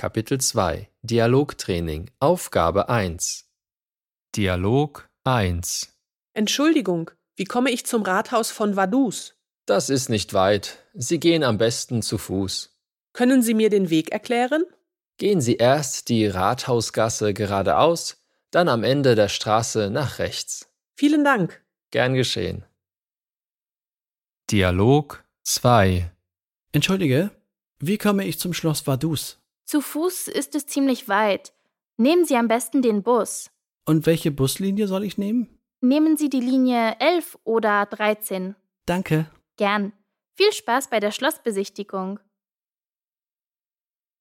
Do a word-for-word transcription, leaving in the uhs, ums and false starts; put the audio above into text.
Kapitel zwei Dialogtraining Aufgabe eins Dialog eins Entschuldigung, wie komme ich zum Rathaus von Vaduz? Das ist nicht weit. Sie gehen am besten zu Fuß. Können Sie mir den Weg erklären? Gehen Sie erst die Rathausgasse geradeaus, dann am Ende der Straße nach rechts. Vielen Dank. Gern geschehen. Dialog zwei Entschuldige, wie komme ich zum Schloss Vaduz? Zu Fuß ist es ziemlich weit. Nehmen Sie am besten den Bus. Und welche Buslinie soll ich nehmen? Nehmen Sie die Linie elf oder dreizehn. Danke. Gern. Viel Spaß bei der Schlossbesichtigung.